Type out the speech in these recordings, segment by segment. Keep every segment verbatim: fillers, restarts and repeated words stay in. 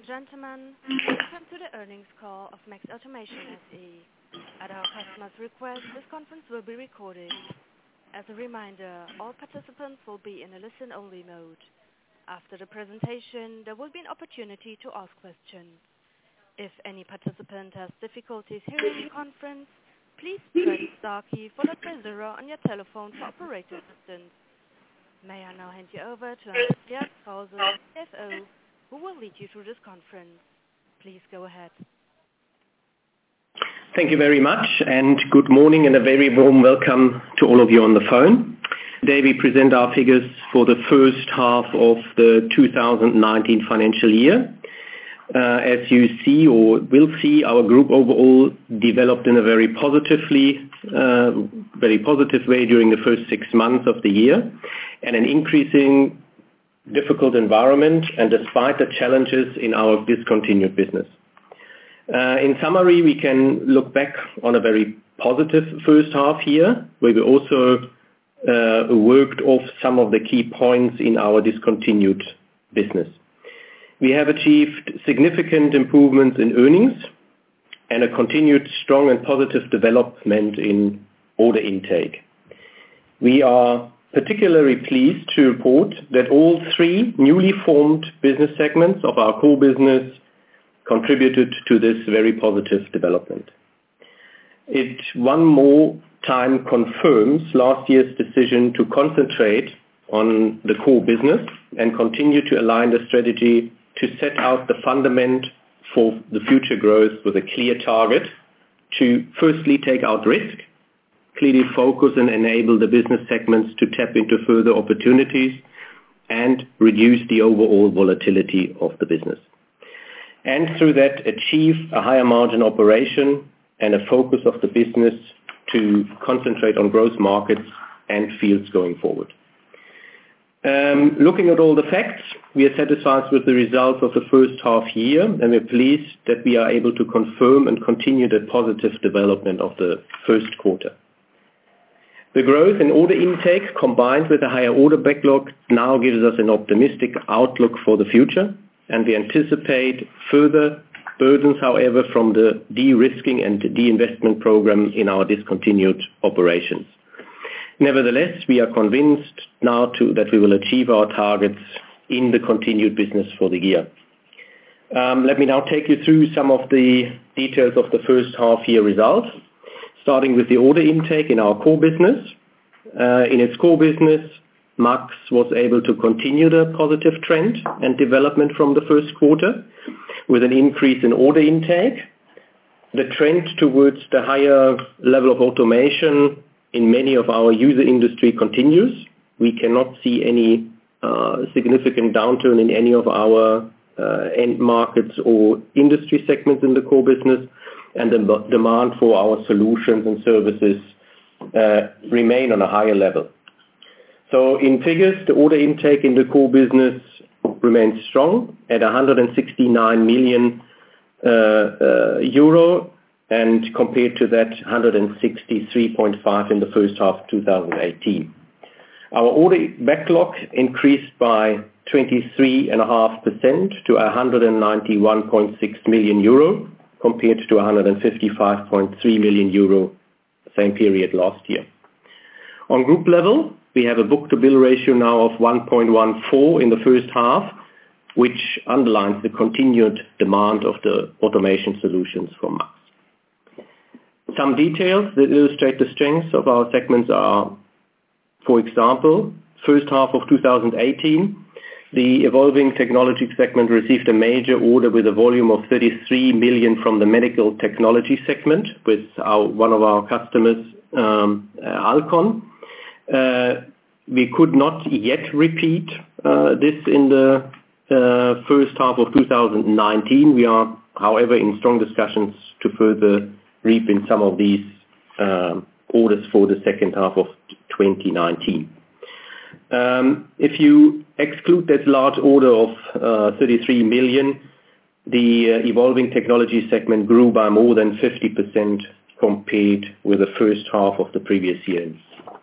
gentlemen, welcome to the earnings call of Max Automation S E. At our customer's request, this conference will be recorded. As a reminder, all participants will be in a listen-only mode. After the presentation, there will be an opportunity to ask questions. If any participant has difficulties hearing the conference, please press star key followed by zero on your telephone for operator assistance. May I now hand you over to Andreas Krause, C F O, who will lead you through this conference. Please go ahead. Thank you very much, and good morning and a very warm welcome to all of you on the phone. Today we present our figures for the first half of the two thousand nineteen financial year. Uh, as you see or will see, our group overall developed in a very positively, uh, very positive way during the first six months of the year, and an increasing difficult environment, and despite the challenges in our discontinued business. Uh, in summary, we can look back on a very positive first half year, where we also uh, worked off some of the key points in our discontinued business. We have achieved significant improvements in earnings and a continued strong and positive development in order intake. We are particularly pleased to report that all three newly formed business segments of our core business contributed to this very positive development. It one more time confirms last year's decision to concentrate on the core business and continue to align the strategy to set out the fundament for the future growth with a clear target to firstly take out risk, clearly focus and enable the business segments to tap into further opportunities and reduce the overall volatility of the business. And through that, achieve a higher margin operation and a focus of the business to concentrate on growth markets and fields going forward. Um, looking at all the facts, we are satisfied with the results of the first half year, and we're pleased that we are able to confirm and continue the positive development of the first quarter. The growth in order intake combined with a higher order backlog now gives us an optimistic outlook for the future, and we anticipate further burdens, however, from the de-risking and de-investment program in our discontinued operations. Nevertheless, we are convinced now to, that we will achieve our targets in the continued business for the year. Um, let me now take you through some of the details of the first half year results, starting with the order intake in our core business. Uh, in its core business, Max was able to continue the positive trend and development from the first quarter with an increase in order intake. The trend towards the higher level of automation in many of our user industry continues. We cannot see any uh, significant downturn in any of our uh, end markets or industry segments in the core business, and the demand for our solutions and services uh, remain on a higher level. So in figures, the order intake in the core business remains strong at one hundred sixty-nine million uh, uh, euro, and compared to that, one hundred sixty-three point five in the first half of two thousand eighteen. Our order backlog increased by twenty-three point five percent to one hundred ninety-one point six million euro, compared to one hundred fifty-five point three million euro same period last year. On group level, we have a book-to-bill ratio now of one point one four in the first half, which underlines the continued demand of the automation solutions from Max. Some details that illustrate the strengths of our segments are, for example, first half of two thousand eighteen, the Evolving Technology segment received a major order with a volume of thirty-three million from the Medical Technology segment with our, one of our customers, um, uh, Alcon. Uh, we could not yet repeat uh, this in the uh, first half of two thousand nineteen. We are, however, in strong discussions to further reap in some of these uh, orders for the second half of twenty nineteen. Um, if you exclude that large order of uh, thirty-three million, the uh, Evolving Technology segment grew by more than fifty percent compared with the first half of the previous year.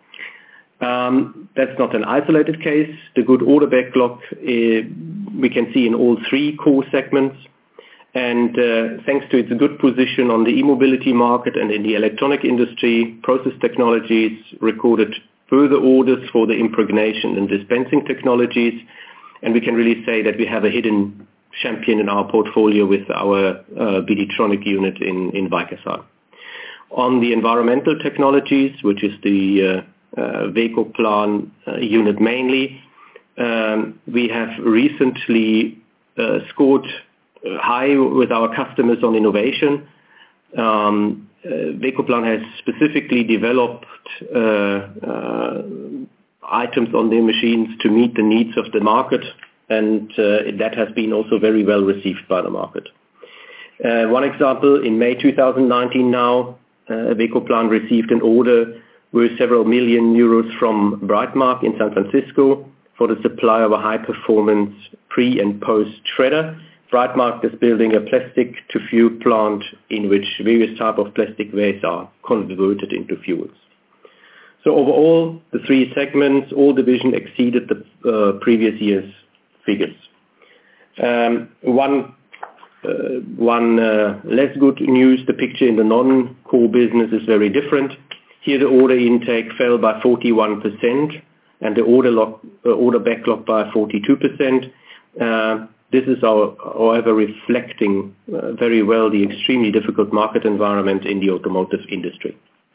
Um, that's not an isolated case. The good order backlog uh, we can see in all three core segments, And uh, thanks to its good position on the e-mobility market and in the electronic industry, Process Technologies recorded further orders for the impregnation and dispensing technologies. And we can really say that we have a hidden champion in our portfolio with our uh, Bidtronic unit in, in Weikersal. On the environmental technologies, which is the uh, uh, Wecoplan uh, unit mainly, um, we have recently uh, scored high with our customers on innovation. Um, uh, Wecoplan has specifically developed uh, uh, items on their machines to meet the needs of the market, and uh, that has been also very well received by the market. Uh, one example, in May two thousand nineteen now, uh, Wecoplan received an order worth several million euros from Brightmark in San Francisco for the supply of a high-performance pre- and post-shredder. Brightmark is building a plastic-to-fuel plant in which various types of plastic waste are converted into fuels. So overall, the three segments, all divisions exceeded the uh, previous year's figures. Um, one uh, one uh, less good news, the picture in the non-core business is very different. Here the order intake fell by forty-one percent and the order, lock, uh, order backlog by forty-two percent. Uh, This is, our, however, reflecting uh, very well the extremely difficult market environment in the automotive industry.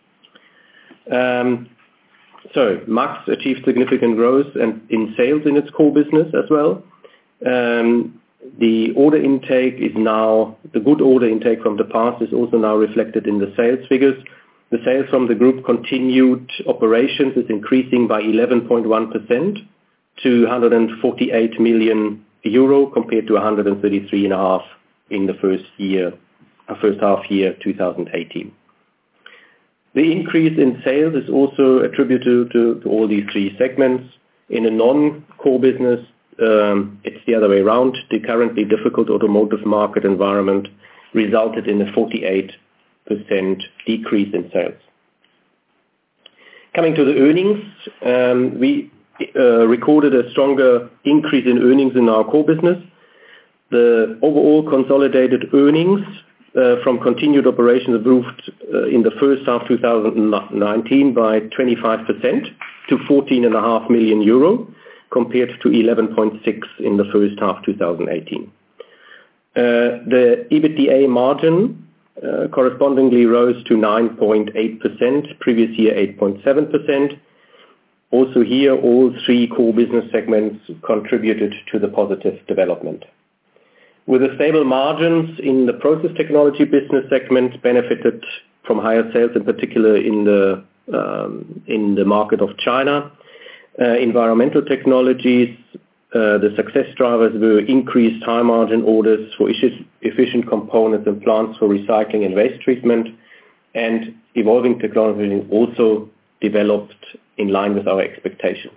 Um, so, Max achieved significant growth and in sales in its core business as well. Um, the order intake is now, the good order intake from the past is also now reflected in the sales figures. The sales from the group continued operations is increasing by eleven point one percent to one hundred forty-eight million euro compared to one hundred thirty-three and a half in the first year, uh, first half year two thousand eighteen. The increase in sales is also attributed to, to all these three segments. In a non-core business, um, it's the other way around. The currently difficult automotive market environment resulted in a forty-eight percent decrease in sales. Coming to the earnings, um, we Uh, recorded a stronger increase in earnings in our core business. The overall consolidated earnings uh, from continued operations improved uh, in the first half two thousand nineteen by twenty-five percent to fourteen point five million euro compared to eleven point six in the first half two thousand eighteen. Uh, the EBITDA margin uh, correspondingly rose to nine point eight percent, previous year eight point seven percent. Also here, all three core business segments contributed to the positive development. With the stable margins in the process technology business segment benefited from higher sales, in particular in the um, in the market of China. Uh, environmental technologies, uh, the success drivers were increased high margin orders for efficient components and plants for recycling and waste treatment, and evolving technology also developed in line with our expectations.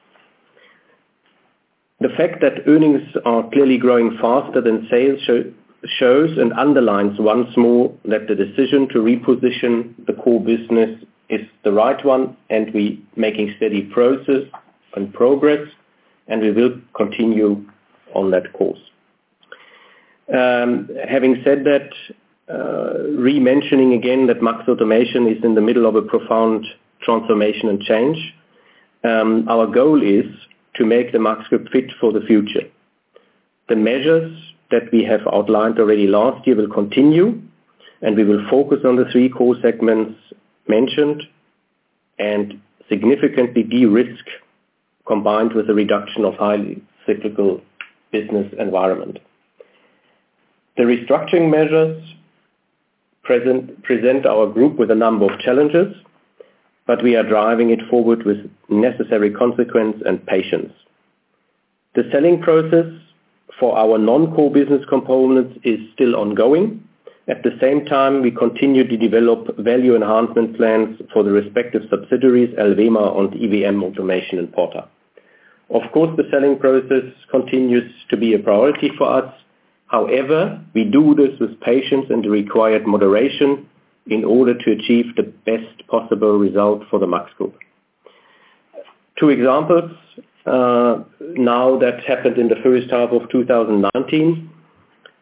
The fact that earnings are clearly growing faster than sales show, shows and underlines once more that the decision to reposition the core business is the right one, and we making steady process and progress, and we will continue on that course. Um, having said that, uh, re-mentioning again that Max Automation is in the middle of a profound transformation and change. Um, our goal is to make the Max Group fit for the future. The measures that we have outlined already last year will continue, and we will focus on the three core segments mentioned and significantly de-risk combined with a reduction of highly cyclical business environment. The restructuring measures present, present our group with a number of challenges, but we are driving it forward with necessary consequence and patience. The selling process for our non-core business components is still ongoing. At the same time, we continue to develop value enhancement plans for the respective subsidiaries, Alvema and E V M Automation and Porta. Of course, the selling process continues to be a priority for us. However, we do this with patience and the required moderation in order to achieve the best possible result for the Max Group. Two examples uh, now that happened in the first half of two thousand nineteen.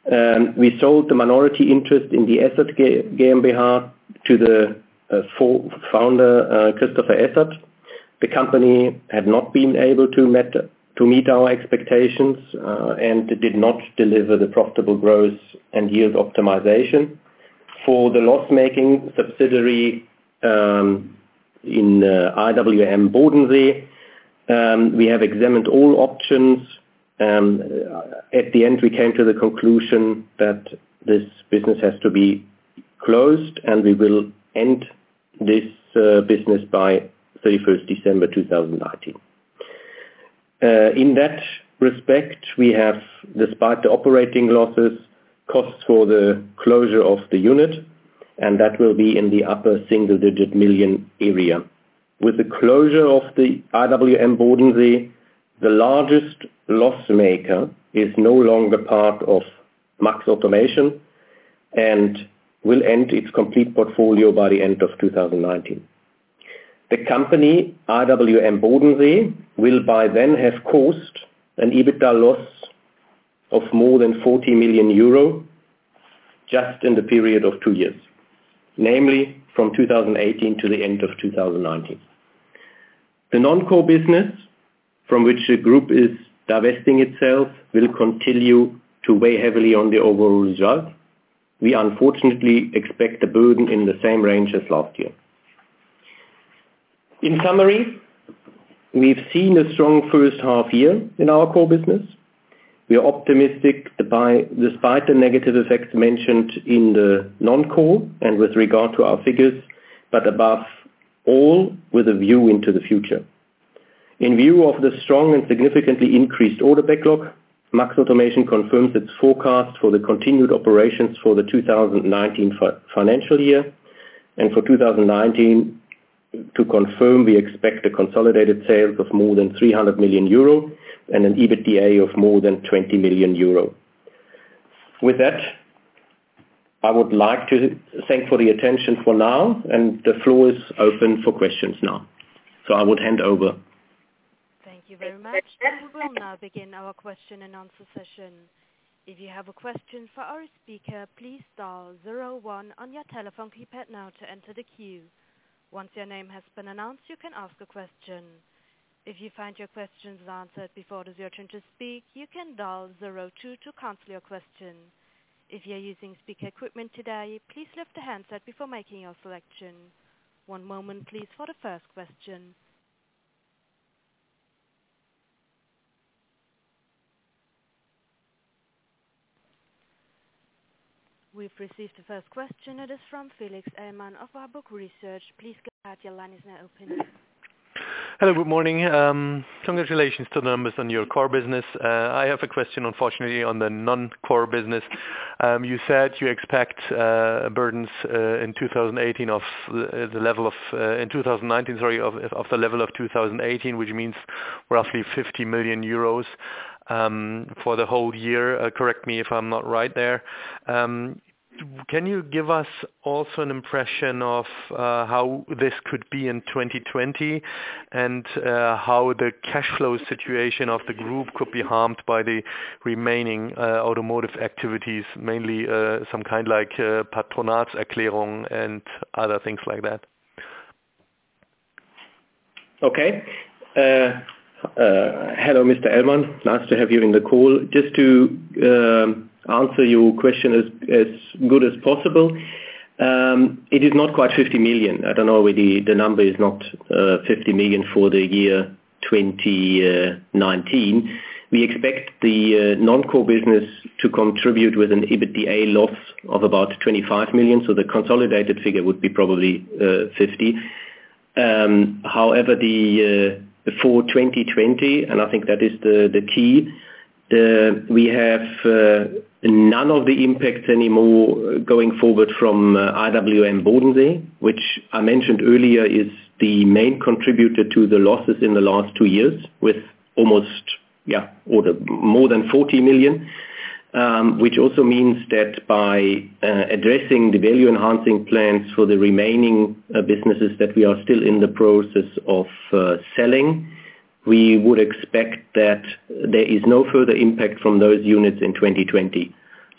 Um, we sold the minority interest in the Essert GmbH to the uh, founder, uh, Christopher Essert. The company had not been able to, met, to meet our expectations uh, and did not deliver the profitable growth and yield optimization. For the loss-making subsidiary um, in uh, I W M Bodensee, um, we have examined all options. Um, at the end, we came to the conclusion that this business has to be closed, and we will end this uh, business by thirty-first December two thousand nineteen. Uh, in that respect, we have, despite the operating losses, costs for the closure of the unit, and that will be in the upper single-digit million area. With the closure of the I W M Bodensee, the largest loss maker is no longer part of Max Automation and will end its complete portfolio by the end of two thousand nineteen. The company I W M Bodensee will by then have caused an EBITDA loss of more than forty million euro just in the period of two years, namely from two thousand eighteen to the end of two thousand nineteen. The non-core business, from which the group is divesting itself, will continue to weigh heavily on the overall result. We unfortunately expect a burden in the same range as last year. In summary, we've seen a strong first half year in our core business. We are optimistic by, despite the negative effects mentioned in the non-core and with regard to our figures, but above all with a view into the future. In view of the strong and significantly increased order backlog, Max Automation confirms its forecast for the continued operations for the two thousand nineteen fi- financial year, and for two thousand nineteen, to confirm, we expect a consolidated sales of more than three hundred million euro and an EBITDA of more than twenty million euro. With that, I would like to thank for the attention for now, and the floor is open for questions now. So I would hand over. Thank you very much. We will now begin our question and answer session. If you have a question for our speaker, please dial zero one on your telephone keypad now to enter the queue. Once your name has been announced, you can ask a question. If you find your questions answered before it is your turn to speak, you can dial zero two to cancel your question. If you're using speaker equipment today, please lift the handset before making your selection. One moment, please, for the first question. We've received the first question. It is from Felix Ellmann of Warburg Research. Please go ahead. Your line is now open. Hello, good morning. Um, congratulations to the numbers on your core business. Uh, I have a question, unfortunately, on the non-core business. Um, you said you expect uh, burdens uh, in two thousand eighteen of the, the level of uh, in two thousand nineteen, sorry, of, of the level of two thousand eighteen, which means roughly fifty million euros um, for the whole year. Uh, correct me if I'm not right there. Um, Can you give us also an impression of uh, how this could be in twenty twenty and uh, how the cash flow situation of the group could be harmed by the remaining uh, automotive activities, mainly uh, some kind like uh, Patronatserklärung and other things like that? Okay. Uh, uh, hello, Mister Ellmann. Nice to have you in the call. Just to um, answer your question as, as good as possible. Um, it is not quite fifty million. I don't know whether the, the number is not uh, fifty million for the year twenty nineteen. We expect the uh, non-core business to contribute with an EBITDA loss of about twenty-five million, so the consolidated figure would be probably uh, fifty. Um, however, the uh, for twenty twenty, and I think that is the, the key, uh, we have uh, none of the impacts anymore going forward from uh, I W M Bodensee, which I mentioned earlier is the main contributor to the losses in the last two years with almost, yeah, or the, more than forty million, um, which also means that by uh, addressing the value enhancing plans for the remaining uh, businesses that we are still in the process of uh, selling, we would expect that there is no further impact from those units in twenty twenty.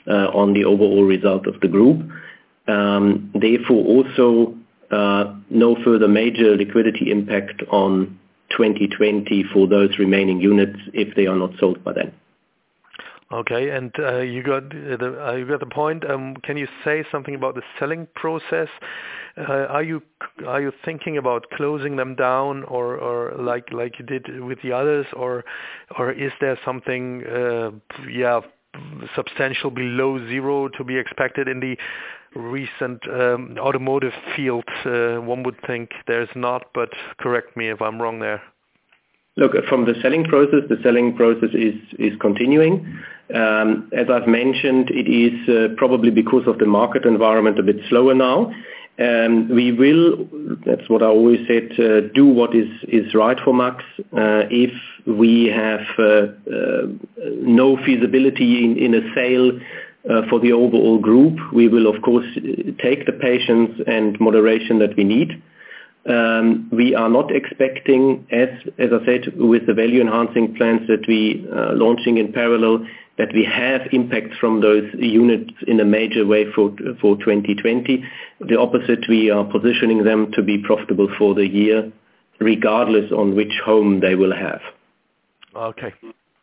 uh, on the overall result of the group. Um, therefore, also uh, no further major liquidity impact on twenty twenty for those remaining units if they are not sold by then. Okay, and uh, you got the uh, you got the point. Um, can you say something about the selling process? Uh, are you are you thinking about closing them down, or, or like like you did with the others, or or is there something uh, yeah substantial below zero to be expected in the recent um, automotive field? Uh, one would think there's not, but correct me if I'm wrong there. Look, from the selling process, the selling process is is continuing. Um, as I've mentioned, it is uh, probably because of the market environment a bit slower now. Um, we will, that's what I always said, uh, do what is, is right for Max. Uh, if we have uh, uh, no feasibility in, in a sale uh, for the overall group, we will of course take the patience and moderation that we need. Um, we are not expecting, as as I said, with the value enhancing plans that we are launching in parallel, that we have impacts from those units in a major way for for twenty twenty. The opposite, we are positioning them to be profitable for the year, regardless on which home they will have. Okay.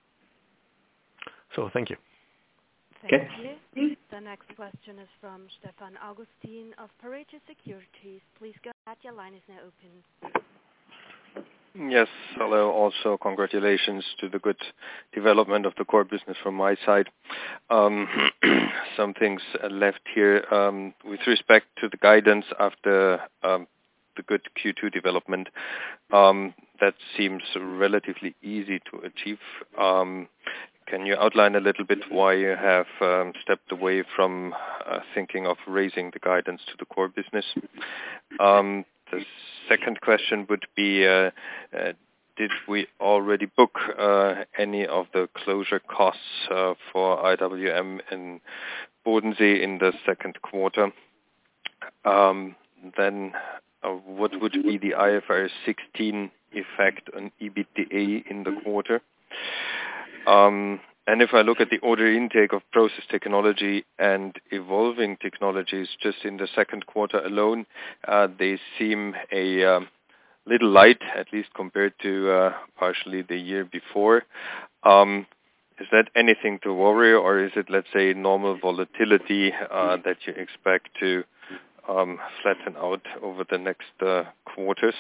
So thank you. Thank okay. you. The next question is from Stefan Augustin of Pareto Securities. Please go ahead. Your line is now open. Yes, hello. Also, congratulations to the good development of the core business from my side. Um, some things left here um, with respect to the guidance after um, the good Q two development. Um, that seems relatively easy to achieve. Um, Can you outline a little bit why you have um, stepped away from uh, thinking of raising the guidance to the core business? Um, the second question would be, uh, uh, did we already book uh, any of the closure costs uh, for I W M in Bodensee in the second quarter? Um, then uh, what would be the I F R S sixteen effect on EBITDA in the quarter? Um, and if I look at the order intake of process technology and evolving technologies just in the second quarter alone, uh, they seem a um, little light, at least compared to uh, partially the year before. Um, is that anything to worry, or is it, let's say, normal volatility uh, that you expect to um, flatten out over the next uh, quarters?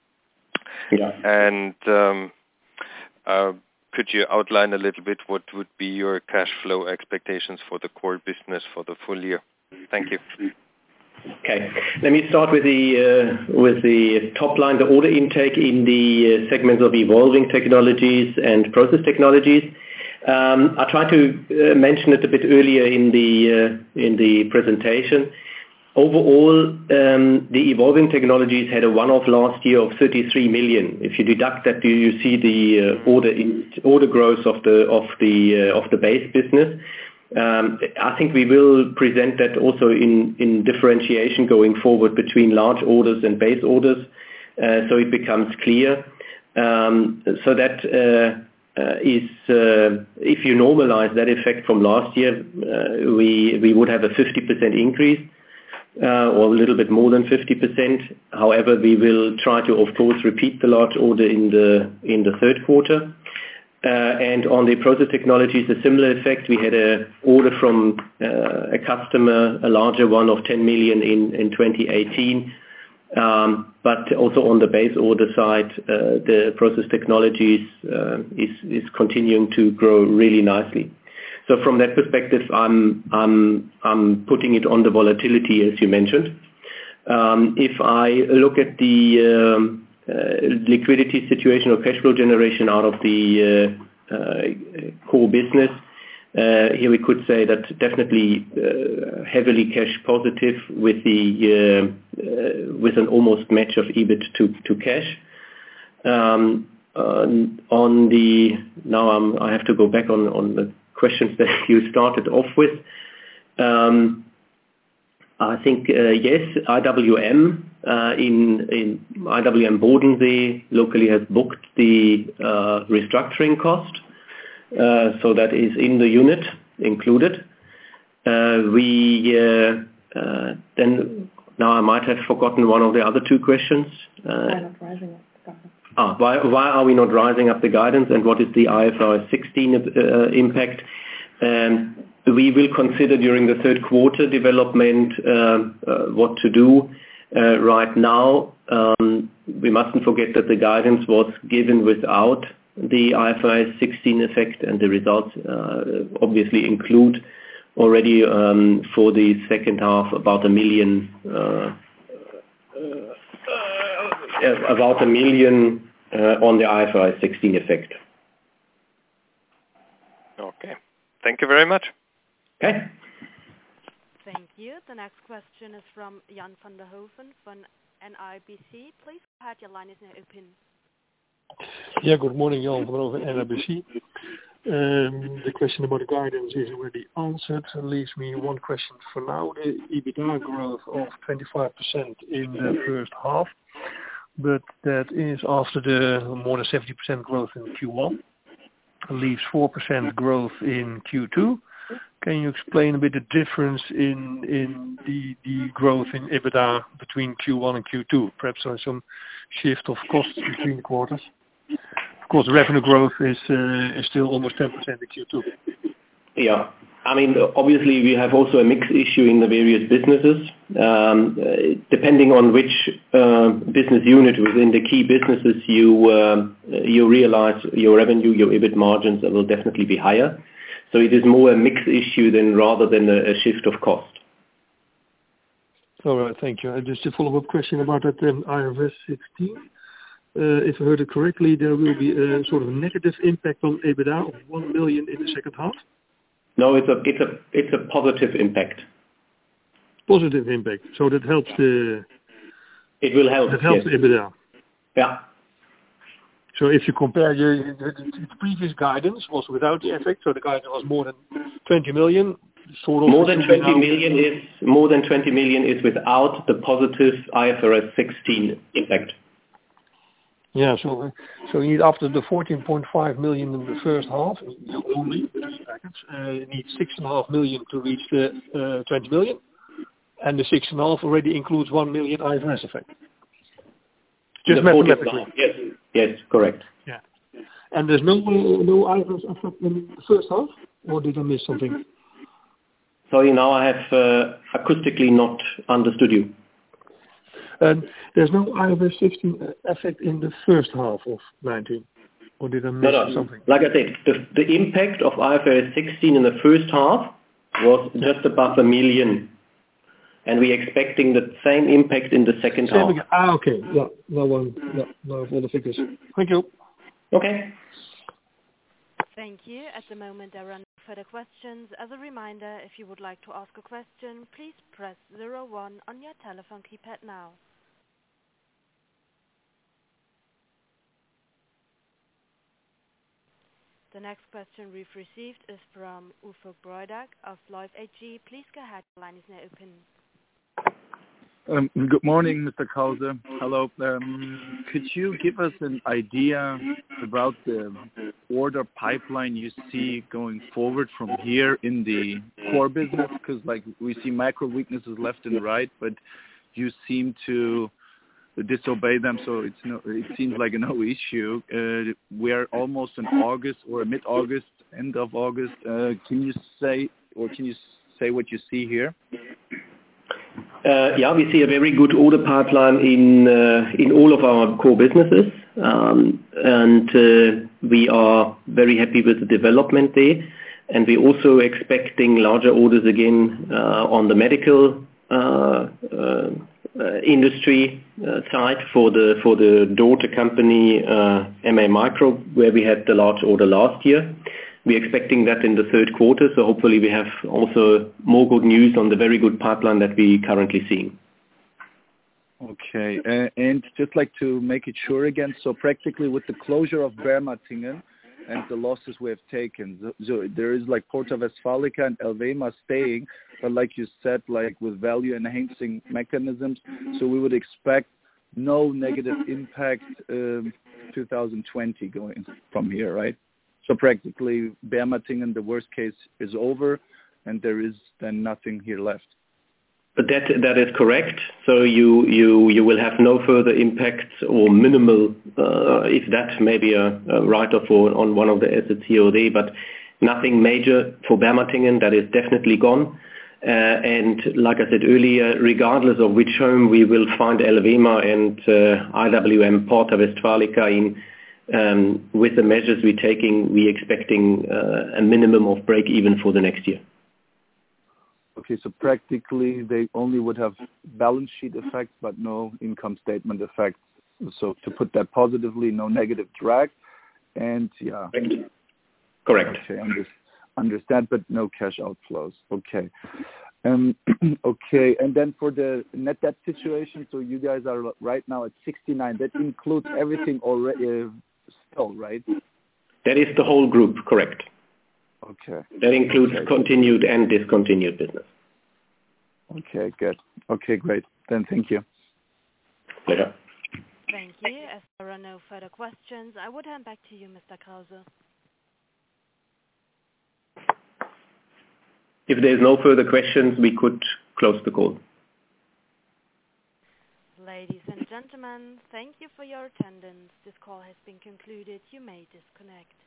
Yeah. And um, uh, could you outline a little bit what would be your cash flow expectations for the core business for the full year? Thank you. Okay. Let me start with the uh, with the top line, the order intake in the uh, segments of evolving technologies and process technologies. Um, I tried to uh, mention it a bit earlier in the uh, in the presentation. Overall, um, the evolving technologies had a one-off last year of thirty-three million. If you deduct that, you, you see the uh, order in, order growth of the of the uh, of the base business. Um, I think we will present that also in, in differentiation going forward between large orders and base orders, uh, so it becomes clear. Um, so that uh, uh, is, uh, if you normalize that effect from last year, uh, we we would have a fifty percent increase. Uh, or a little bit more than fifty percent. However, we will try to, of course, repeat the large order in the in the third quarter. Uh, and on the process technologies, a similar effect. We had an order from uh, a customer, a larger one of ten million in, in twenty eighteen. Um, but also on the base order side, uh, the process technologies uh, is, is continuing to grow really nicely. So from that perspective, I'm I'm I'm putting it on the volatility, as you mentioned. Um, if I look at the um, uh, liquidity situation or cash flow generation out of the uh, uh, core business, uh, here we could say that definitely uh, heavily cash positive with the uh, uh, with an almost match of EBIT to to cash. Um, on, on the now I'm, I have to go back on on the questions that you started off with. Um, I think, uh, yes, I W M uh, in, in I W M Bodensee locally has booked the uh, restructuring cost. Uh, so that is in the unit included. Uh, we uh, uh, then now I might have forgotten one of the other two questions. Uh, Why not rising up the guidance? Ah, why, why are we not rising up the guidance, and what is the I F R S sixteen uh, impact? Um, we will consider during the third quarter development uh, uh, what to do. Uh, right now, um, we mustn't forget that the guidance was given without the I F R S sixteen effect, and the results uh, obviously include already um, for the second half about a million, uh, uh, about a million uh, on the I F R S sixteen effect. Okay. Thank you very much. Okay. Thank you. The next question is from Jan van der Hoven from N I B C. Please go ahead. Your line is now open. Yeah, good morning, Jan van der Hoven, N I B C. Um, the question about the guidance is already answered. It leaves me one question for now. The EBITDA growth of twenty-five percent in the first half, but that is after the more than seventy percent growth in Q one. It leaves four percent growth in Q two. Can you explain a bit the difference in in the the growth in EBITDA between Q one and Q two? Perhaps on some shift of costs between quarters. Of course, the revenue growth is uh, is still almost ten percent in Q two. Yeah. I mean, obviously, we have also a mix issue in the various businesses. Um, uh, depending on which uh, business unit within the key businesses you uh, you realize your revenue, your EBIT margins will definitely be higher. So it is more a mix issue than rather than a, a shift of cost. All right, thank you. Uh, just a follow-up question about that um, I F R S sixteen. Uh, if I heard it correctly, there will be a sort of negative impact on EBITDA of one million in the second half? No, it's a it's a it's a positive impact. Positive impact. So that helps the. It will help. That helps yes. EBITDA. Yeah. So if you compare your the, the previous guidance was without the effect, so the guidance was more than twenty million. Sort of more than twenty million is more than twenty million is without the positive I F R S sixteen impact. Yeah, so so you need after the fourteen point five million in the first half, you only three packets, uh, you need six and a half million to reach the uh, twenty million, and the six and a half already includes one million I F R S effect. Just The mathematically. Yes, yes, correct. Yeah, and there's no uh, no I F R S effect in the first half, or did I miss something? Sorry, now I have uh, acoustically not understood you. And there's no I F R S sixteen effect in the first half of nineteen, or did I miss no, no. something? Like I said, the, the impact of I F R S sixteen in the first half was Yeah. just above a million, and we're expecting the same impact in the second Same half. again. Ah, okay. Yeah, no one. Yeah, no all the figures. Thank you. Okay. Thank you. At the moment, there are no further questions. As a reminder, if you would like to ask a question, please press zero one on your telephone keypad now. The next question we've received is from Ufo Broidak of Lloyd A G. Please go ahead. The line is now open. Um, good morning, Mister Krause. Hello. Um, could you give us an idea about the order pipeline you see going forward from here in the core business? Because like we see macro weaknesses left and right, but you seem to disobey them, so it's no. It seems like a no issue. Uh, we're almost in August or mid-August, end of August. Uh, can you say or can you say what you see here? Uh, yeah, we see a very good order pipeline in uh, in all of our core businesses, um, and uh, we are very happy with the development there. And we're also expecting larger orders again uh, on the medical uh, uh, uh, industry uh, side for the for the daughter company uh, M A Micro, where we had the large order last year. We're expecting that in the third quarter, so hopefully we have also more good news on the very good pipeline that we're currently seeing. Okay, uh, and just like to make it sure again, so practically with the closure of Bermatingen and the losses we have taken, so, so there is like Porta Westfalica and Elvema staying, but like you said, like with value enhancing mechanisms, so we would expect no negative impact um, two thousand twenty going from here, right? So practically, Bermatingen, the worst case is over, and there is then nothing here left. But that that is correct. So you you you will have no further impacts or minimal, uh, if that may be a, a write-off on one of the assets here or there, but nothing major for Bermatingen. That is definitely gone. Uh, and like I said earlier, regardless of which home we will find Elvema and uh, I W M Porta Westfalica in, um, with the measures we're taking, we're expecting uh, a minimum of break even for the next year. Okay, so practically they only would have balance sheet effects, but no income statement effects. So to put that positively, no negative drag, and yeah. Correct. Correct. Okay, under, understand, but no cash outflows. Okay. Um, okay, and then for the net debt situation, so you guys are right now at sixty-nine. That includes everything already, uh, still, right? That is the whole group, correct. Okay. That includes okay. continued and discontinued business. Okay, good. Okay, great. Then thank you. Pleasure. Thank you. As there are no further questions, I would hand back to you, Mister Krause. If there's no further questions, we could close the call. Ladies and gentlemen, thank you for your attendance. This call has been concluded. You may disconnect.